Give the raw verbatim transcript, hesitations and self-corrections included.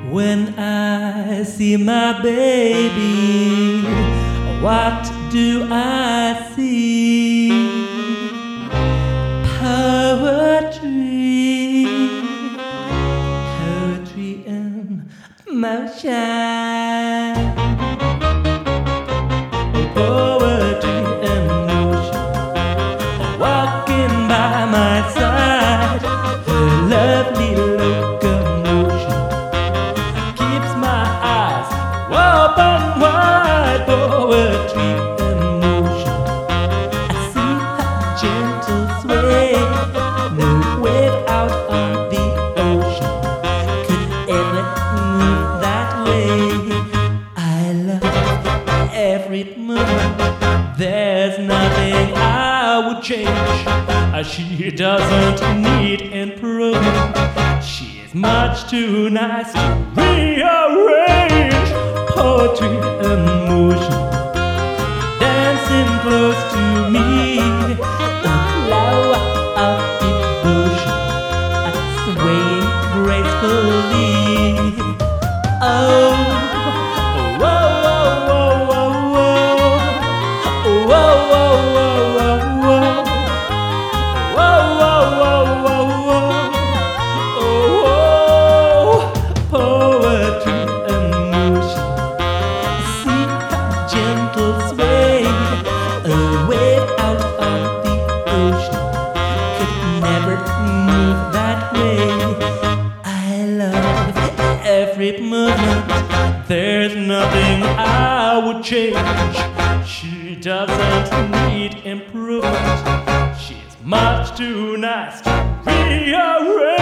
When I see my baby, what do I see? Poetry, poetry in motion. Poetry in motion, walking by my side, her lovely locomotion keeps my eyes open wide. Poetry in motion, I see her gentle sway. No wave out on the ocean could ever move that way. I love every moment. There's nothing I would change. She doesn't need improvement. She's much too nice to rearrange. Poetry in motion, dancing close to me, a flower of devotion, swaying gracefully. Oh, whoa, whoa, whoa, whoa, whoa, whoa, whoa, whoa, whoa, whoa, whoa, whoa, oh, poetry in motion. See her gentle sway, a wave out on the ocean could never move that way. I love every movement. There's nothing I would change. She doesn't need improvement. She's much too nice to rearrange.